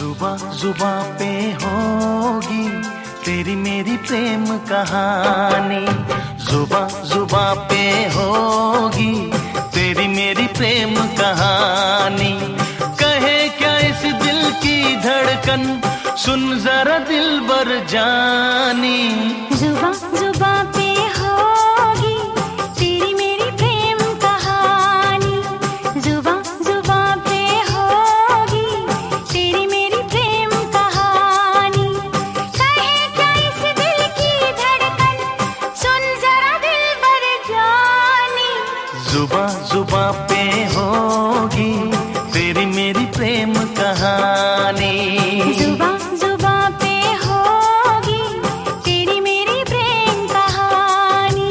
जुबां जुबां पे होगी तेरी मेरी प्रेम कहानी। जुबां जुबां पे होगी तेरी मेरी प्रेम कहानी। कहे क्या इस दिल की धड़कन, सुन जरा दिलबर जानी। जुबां जुबां पे होगी तेरी मेरी प्रेम कहानी। जुबां जुबां पे होगी तेरी मेरी प्रेम कहानी। कहे क्या इस दिल की धड़कन, सुन जरा दिलबर जानी। जुबां जुबां पे होगी तेरी मेरी प्रेम कहानी। जुबां जुबां पे होगी तेरी मेरी प्रेम कहानी।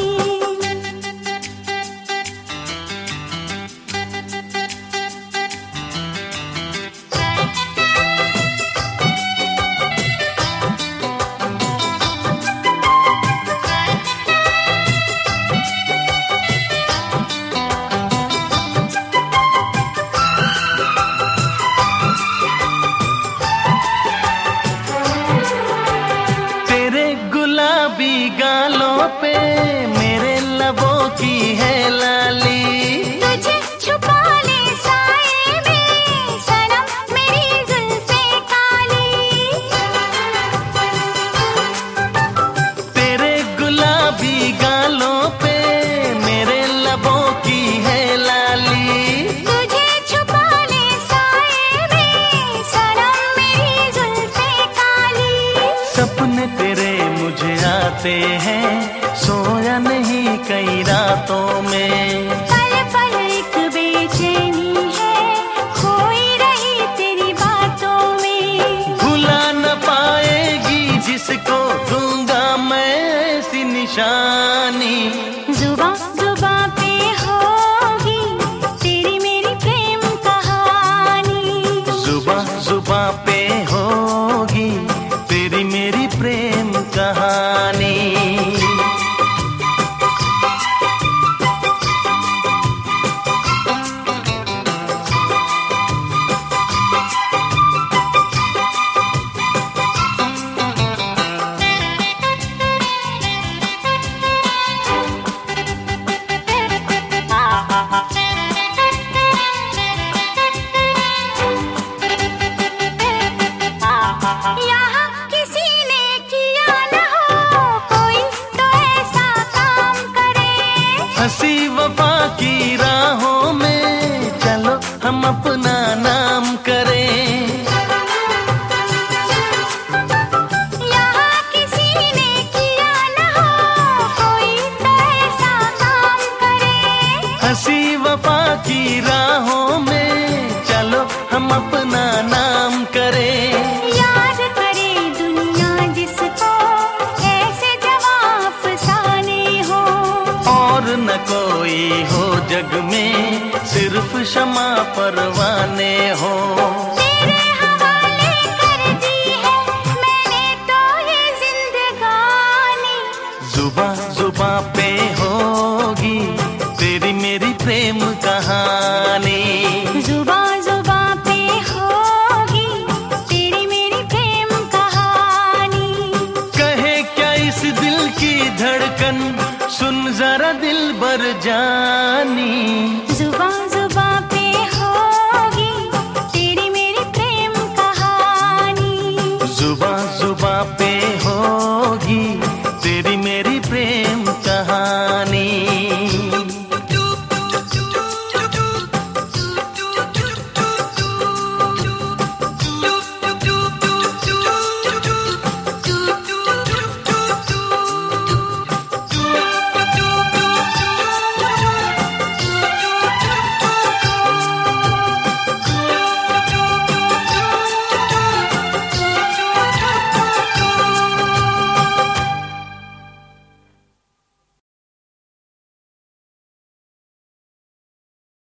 गुलाबी गालों पे मेरे लबों की है लाली। तुझे छुपा ले साए में सनम मेरी जुल्फे काली। तेरे गुलाबी गालों पे मेरे लबों की है लाली। तुझे छुपा ले साए में सनम मेरी जुल्फे काली। सपने तेरे मुझे आते हैं, सोया नहीं कई रातों में। पल पल एक बेचैनी है, खोई रही तेरी बातों में। भुला न पाएगी जिसको दूंगा मैं ऐसी निशानी। जुबां जुबां पे होगी तेरी मेरी प्रेम कहानी। जुबां जुबां पे होगी तेरी मेरी प्रेम कहानी। यहाँ किसी ने किया न हो कोई तो ऐसा काम करे। हंसी वफा की राहों में चलो हम अपना नाम करें। यहाँ किसी ने किया न हो कोई तो ऐसा काम करे। हंसी वफा की राहों में चलो हम अपना नाम करें। याद करे दुनिया जिसको ऐसे जवां अफसाने हो। और न कोई हो जग में सिर्फ शमा परवाने हो। तेरे हवाले कर दी है मैंने तो ये जिंदगानी। जुबां जुबां पे होगी तेरी मेरी प्रेम कहानी। जुबां जुबां पे होगी तेरी मेरी प्रेम कहानी। कहे क्या इस दिल की धड़कन, सुन जरा दिलबर जानी। जुबां जुबां पे होगी तेरी मेरी प्रेम कहानी। जुबां जुबां पे